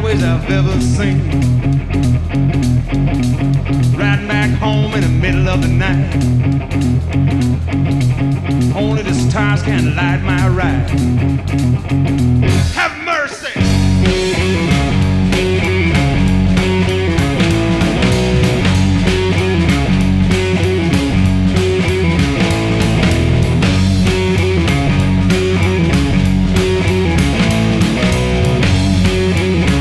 highways I've ever seen. Riding back home in the middle of the night. Only the stars can light my ride. Have